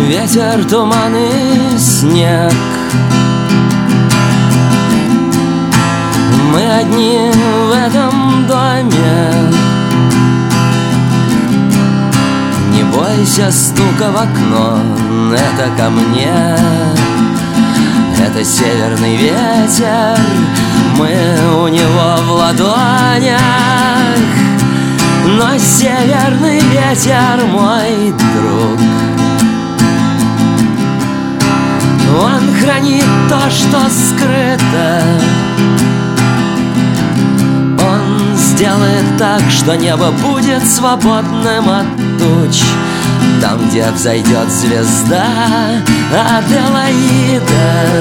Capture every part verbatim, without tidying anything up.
Ветер, туман и снег. Мы одни в этом доме. Не бойся стука в окно, это ко мне. Это северный ветер, мы у него в ладонях. Но северный ветер мой друг. Он хранит то, что скрыто. Он сделает так, что небо будет свободным от туч. Там, где взойдет звезда Аделаида.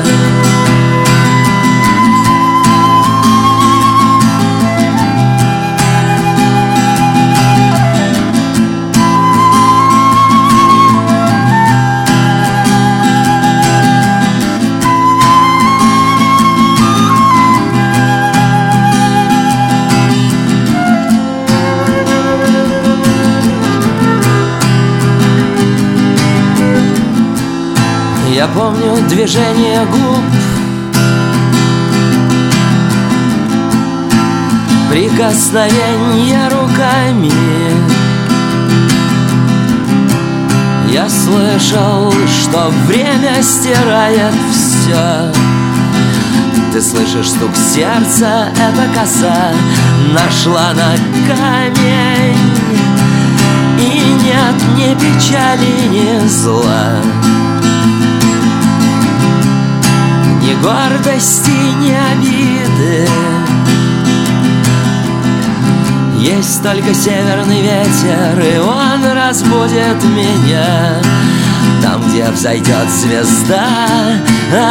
Я помню движение губ, прикосновение руками. Я слышал, что время стирает все. Ты слышишь стук сердца, эта коса нашла на камень. И нет ни печали, ни зла, ни гордости, ни обиды. Есть только северный ветер, и он разбудит меня. Там, где взойдет звезда